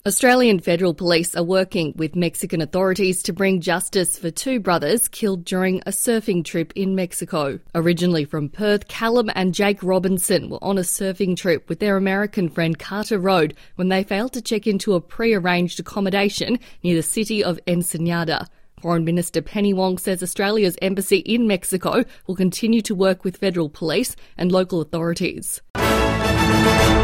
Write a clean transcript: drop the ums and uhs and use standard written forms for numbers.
Australian Federal Police are working with Mexican authorities to bring justice for two brothers killed during a surfing trip in Mexico. Originally from Perth, Callum and Jake Robinson were on a surfing trip with their American friend Carter Road when they failed to check into a pre-arranged accommodation near the city of Ensenada. Foreign Minister Penny Wong says Australia's embassy in Mexico will continue to work with federal police and local authorities.